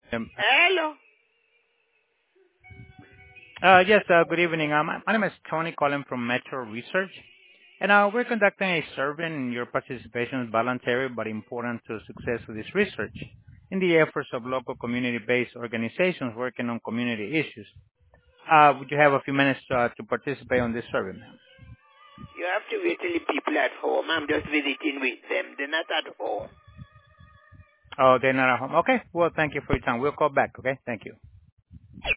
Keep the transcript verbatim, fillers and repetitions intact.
Um, Hello. uh, yes, uh, good evening. Uh, my, my name is Tony calling from Metro Research, and uh, we're conducting a survey, and your participation is voluntary but important to success of this research in the efforts of local community-based organizations working on community issues. Uh, would you have a few minutes uh, to participate on this survey, ma'am? You have to wait till the people at home. I'm just visiting with them. They're not at home. Oh, they're not at home. Okay. Well, thank you for your time. We'll call back. Okay. Thank you.